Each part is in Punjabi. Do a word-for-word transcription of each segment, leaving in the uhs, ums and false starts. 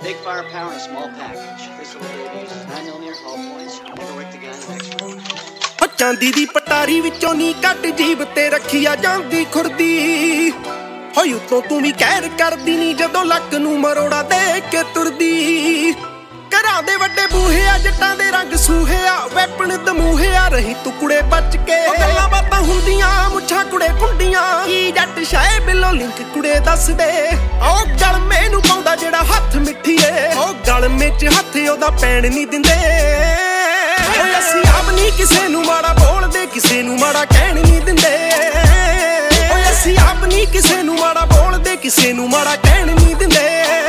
Big firepower in a small package. This little baby's nine millimeter hull points. Never wicked the guy in the next room. ਚਾਂਦੀ ਦੀ ਪਟਾਰੀ ਵਿੱਚੋਂ ਨੀ ਕੱਟ ਜੀਬ ਤੇ ਰੱਖੀ ਆ ਜਾਂਦੀ ਖੁਰਦੀ ਹੋਈ ਉਤੋਂ ਤੂੰ ਵੀ ਕਹਿਰ ਕਰਦੀ ਨੀ ਜਦੋਂ ਲੱਕ ਨੂੰ ਮਰੋੜਾ ਦੇ ਕੇ ਤੁਰਦੀ ਘਰਾਂ ਦੇ ਵੱਡੇ ਬੂਹੇ ਆ ਜੱਟਾਂ ਦੇ ਰੰਗ ਸੂਹੇ ਆ ਵੈਪਨ ਦਮੂਹੇ ਆ ਰਹੀ ਤੂੰ ਕੁੜੇ ਬਚ ਕੇ ਗੱਲਾਂ ਬਾਤਾਂ ਹੁੰਦੀਆਂ ਮੁੱਛਾਂ ਕੁੜੇ ਕੁੰਡੀਆਂ ਕੀ ਜੱਟ ਸ਼ਾਏ ਬਿੱਲੋ ਲਿੰਕ ਕੁੜੇ ਦੱਸ ਦੇ ਉਹ ਗਲਮੇ ਨੂੰ ਪਾਉਂਦਾ ਜਿਹੜਾ ਹੱਥ ਮਿੱਠੀਏ ਉਹ ਗਲਮੇ 'ਚ ਹੱਥ ਉਹਦਾ ਪੈਣ ਨਹੀਂ ਦਿੰਦੇ ਓਏ ਅਸੀਂ ਆਪ ਨਹੀਂ ਕਿਸੇ ਨੂੰ ਮਾੜਾ ਬੋਲਦੇ ਕਿਸੇ ਨੂੰ ਮਾੜਾ ਕਹਿਣ ਨਹੀਂ ਦਿੰਦੇ ਓਏ ਅਸੀਂ ਆਪ ਨਹੀਂ ਕਿਸੇ ਨੂੰ ਮਾੜਾ ਬੋਲਦੇ ਕਿਸੇ ਨੂੰ ਮਾੜਾ ਕਹਿਣ ਨਹੀਂ ਦਿੰਦੇ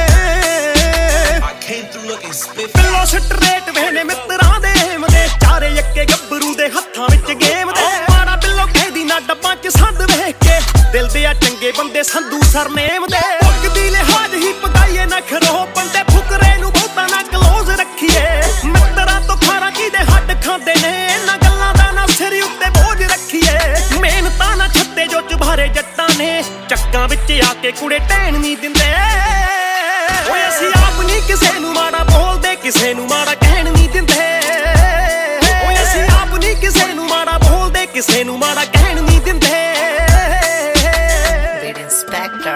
ਪਿੱਲੋ ਸਟਰੇਟ ਵੇਨੇ ਮਿੱਤਰਾਂ ਦੇ ਮਦੇ ਚਾਰੇ ਯੱਕੇ ਗੱਭਰੂ ਦੇ ਹੱਥਾਂ ਵਿੱਚ ਗੇਮ ਦੇ ਮਾੜਾ ਬਿੱਲੋ ਕਹਿਦੀ ਨਾ ਡੱਬਾਂ 'ਚ ਸੰਦ ਵੇਖ ਕੇ ਦਿਲ ਦੇ ਆ ਚੰਗੇ ਬੰਦੇ ਸੰਧੂ ਸਰਨੇਮ ਦੇ ਭੁੱਕਦੀ ਲਿਹਾਜ਼ ਹੀ ਪਗਾਈਏ ਨਾ ਖਰੋ ਬੰਦੇ ਫੁਕਰੇ ਨੂੰ ਬਹੁਤਾ ਨਾ ਕਲੋਜ਼ ਰੱਖੀਏ ਮਿੱਤਰਾਂ ਤੋਂ ਖਾਰਾ ਕਿਦੇ ਹੱਡ ਖਾਂਦੇ ਨੇ ਇਹਨਾਂ ਗੱਲਾਂ ਦਾ ਨਾ ਸਿਰ ਉੱਤੇ ਬੋਝ ਰੱਖੀਏ ਮਿਹਨਤਾਂ ਨਾ ਛੱਤੇ ਜੋ ਚੁਬਾਰੇ ਜੱਟਾਂ ਨੇ ਚੱਕਾਂ ਵਿੱਚ ਆ ਕੇ ਕੁੜੇ ਟਹਿਣ ਨਹੀਂ ਦਿੰਦੇ ਓਏ ਅਸੀਂ ਆਪ ਨਹੀਂ ਕਿਸੇ ਨੂੰ ਮਾੜਾ ਬੋਲਦੇ ਕਿਸੇ ਨੂੰ ਮਾੜਾ ਕਹਿਣ ਨਹੀਂ ਦਿੰਦੇ ਓਏ ਅਸੀਂ ਆਪ ਨਹੀਂ ਕਿਸੇ ਨੂੰ ਮਾੜਾ ਬੋਲਦੇ ਕਿਸੇ ਨੂੰ ਮਾੜਾ ਕਹਿਣ ਨਹੀਂ ਦਿੰਦੇ Inspector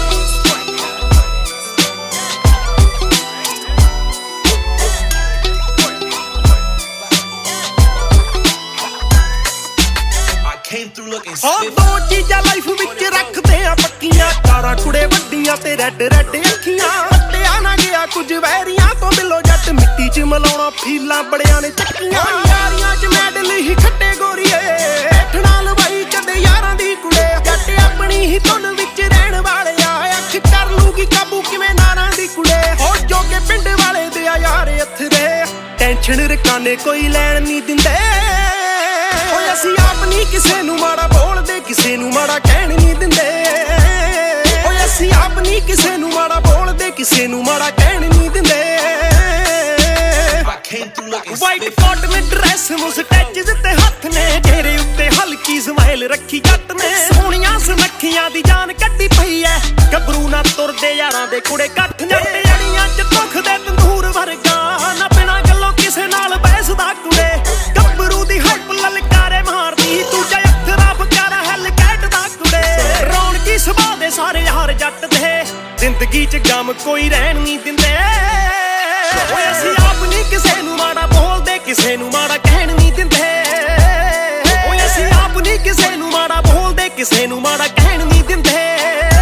ਹਾਂ ਦੋ ਚੀਜ਼ਾਂ ਲਾਈਫ ਵਿੱਚ ਰੱਖਦੇ ਆ ਪੱਕੀਆਂ ਕਾਰਾਂ ਕੁੜੇ ਵੱਡੀਆਂ ਤੇ ਰੈੱਡ ਰੈੱਡ ਅੱਖੀਆਂ ਪੱਟਿਆ ਨਾ ਗਿਆ ਕੁਝ ਵੈਰੀਆਂ ਤੋਂ ਬਿੱਲੋ ਜੱਟ ਮਿੱਟੀ 'ਚ ਮਲਾਉਣਾ ਫੀਲਾਂ ਬੜਿਆਂ ਨੇ ਚੱਕੀਆਂ ਯਾਰੀਆਂ 'ਚ ਮੈਡਲ ਹੀ ਖੱਟੇ ਗੋਰੀਏ ਠਣਾ ਲਵਾਈ ਕਦੇ ਯਾਰਾਂ ਦੀ ਕੁੜੇ ਜੱਟ ਆਪਣੀ ਹੀ ਧੁਨ ਵਿੱਚ ਰਹਿਣ ਵਾਲਿਆ ਅੱਖ ਕਰ ਲੂਗੀ ਕਾਬੂ ਕਿਵੇਂ ਨਾਰਾਂ ਦੀ ਕੁੜੇ ਹੋ ਜੋਗੇ ਪਿੰਡ ਵਾਲੇ ਦੇ ਆ ਯਾਰ ਅਥਰੇ ਟੈਨਸ਼ਨ ਰਕਾਨੇ ਕੋਈ ਲੈਣ ਨਹੀਂ ਦਿੰਦੇ ਓਏ ਅਸੀਂ ਆਪ ਨਹੀਂ ਕਿਸੇ ਨੂੰ ਮਾੜਾ ਬੋਲਦੇ ਕਿਸੇ ਨੂੰ ਮਾੜਾ ਕਹਿਣ ਨਹੀਂ ਦਿੰਦੇ ਓਏ ਅਸੀਂ ਆਪ ਨਹੀਂ ਕਿਸੇ ਨੂੰ ਮਾੜਾ ਬੋਲਦੇ ਕਿਸੇ ਨੂੰ ਮਾੜਾ ਕਹਿਣ ਨਹੀਂ ਦਿੰਦੇ ਵਾਈਟ ਕਾਟਨ ਡਰੈਸ ਮੁਸਟੈਚਸ ਤੇ ਹੱਥ ਨੇ ਚਿਹਰੇ ਉੱਤੇ ਹਲਕੀ ਸਮਾਈਲ ਰੱਖੀ ਜੱਟ ਨੇ ਸੋਹਣੀਆਂ ਸੁਨੱਖੀਆਂ ਦੀ ਜਾਨ ਕੱਢੀ ਪਈ ਐ ਗੱਭਰੂ ਨਾ ਤੁਰਦੇ ਯਾਰਾਂ ਦੇ ਕੁੜੇ ਕੱਠ ਜੱਟ ਅੜੀਆਂ 'ਚ ਦੁੱਖ ਦੇ ਤੰਦੂਰ ਵਰਗਾ ਨਾ ਬਿਨਾਂ ਗੱਲੋਂ ਕਿਸੇ ਨਾਲ ਬੈਸਦਾ ਕੁੜੇ ਗੱਭਰੂ ਦੀ ਹੱਪ ਲਲਕਾਰੇ ਮਾਰਦੀ ਦੂਜਾ ਅੱਖਰਾ ਬਕਾਰਾ ਹੱਲ ਕੱਢਦਾ ਕੁੜੇ ਰੌਣਕੀ ਸੁਭਾਅ ਦੇ ਸਾਰੇ ਯਾਰ ਜੱਟ ਦੇ ਜ਼ਿੰਦਗੀ 'ਚ ਗਮ ਕੋਈ ਰਹਿਣ ਨਹੀਂ ਦਿੰਦੇ ਓਏ ਅਸੀਂ ਆਪ ਨਹੀਂ ਕਿਸੇ ਨੂੰ ਮਾੜਾ ਬੋਲਦੇ ਕਿਸੇ ਨੂੰ ਮਾੜਾ ਕਹਿਣ ਨਹੀਂ ਦਿੰਦੇ ਓਏ ਅਸੀਂ ਆਪ ਨਹੀਂ ਕਿਸੇ ਨੂੰ ਮਾੜਾ ਬੋਲਦੇ ਕਿਸੇ ਨੂੰ ਮਾੜਾ ਕਹਿਣ ਨਹੀਂ ਦਿੰਦੇ